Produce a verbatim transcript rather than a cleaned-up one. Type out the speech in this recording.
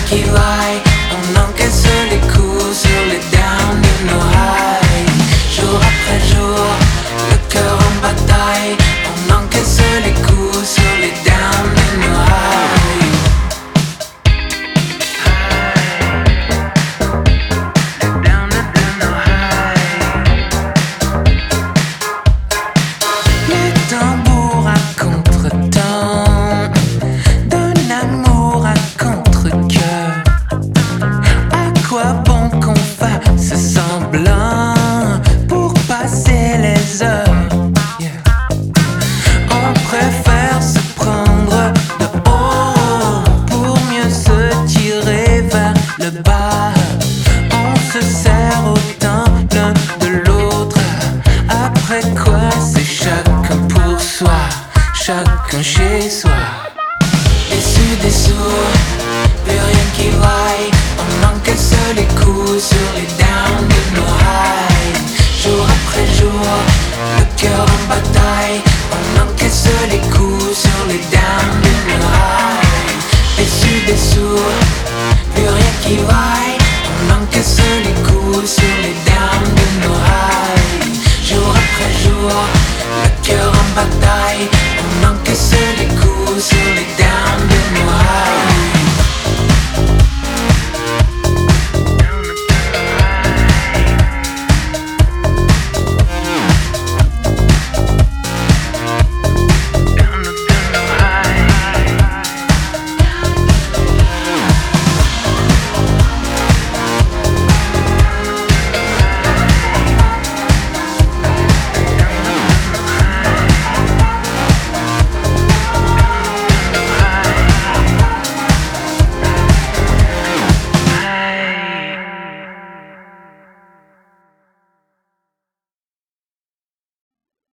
qui vaille. On encaisse les coups sur les downs de nos highs. Jour après jour, le cœur en bataille. On encaisse les coups sur les downs de nos highs. Les downs de nos highs. Les tambours à contre-temps, de l'amour à contre-cœur. À quoi bon qu'on fasse semblant pour passer les heures? Yeah. On préfère se prendre de haut pour mieux se tirer vers le bas. On se sert autant l'un de l'autre. Après quoi c'est chacun pour soi, chacun chez soi. Déçu, dessous, plus rien qui vaille. On encaisse les coups sur les downs de nos highs. Jour après jour, le cœur en bataille. On encaisse les coups sur les downs de nos highs. Déçu, dessous, plus rien qui vaille. On encaisse les coups sur les downs de nos highs. Jour après jour, le cœur en bataille.